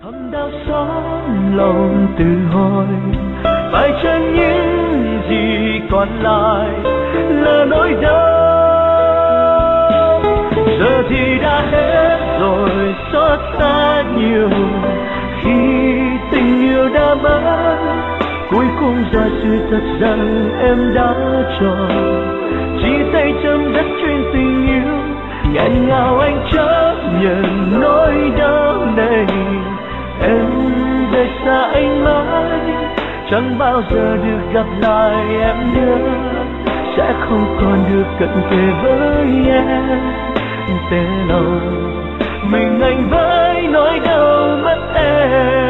thầm đau xót lòng tự hỏi, phải chăng những gì còn lại là nỗi đau? Giờ thì đã hết rồi, xót xa nhiều khi tình yêu đã mất. Cuối cùng ra sự thật rằng em đã chọn chia tay chấm dứt chuyện tình yêu. Nghẹn ngào anh chấp nhận nỗi đau này. Em về xa anh mãi, chẳng bao giờ được gặp lại em nữa, sẽ không còn được cận kề với em. Tê lòng mình anh với nỗi đau mất em.